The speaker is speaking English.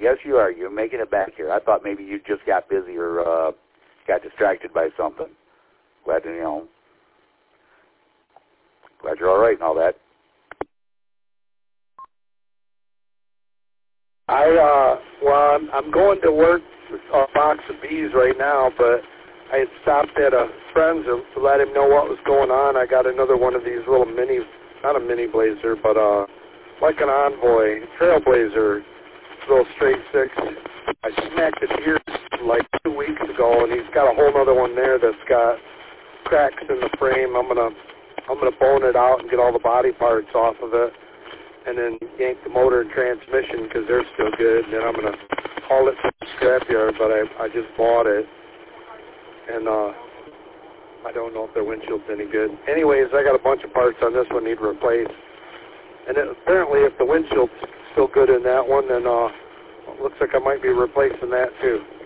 Yes, you are. You're making it back here. I thought maybe you just got busy or got distracted by something. Glad to, glad you're all right and all that. I'm going to work with a box of bees right now, but I had stopped at a friend's to let him know what was going on. I got another one of these little not a mini blazer, but like an Envoy, Trailblazer, little straight six. I smacked it here like 2 weeks ago, and he's got a whole other one there that's got cracks in the frame. I'm gonna bone it out and get all the body parts off of it, and then yank the motor and transmission because they're still good. And then I'm gonna haul it to the scrapyard, but I just bought it, and I don't know if their windshield's any good. Anyways, I got a bunch of parts on this one need replaced, and apparently if the windshield's still good in that one, then it looks like I might be replacing that too.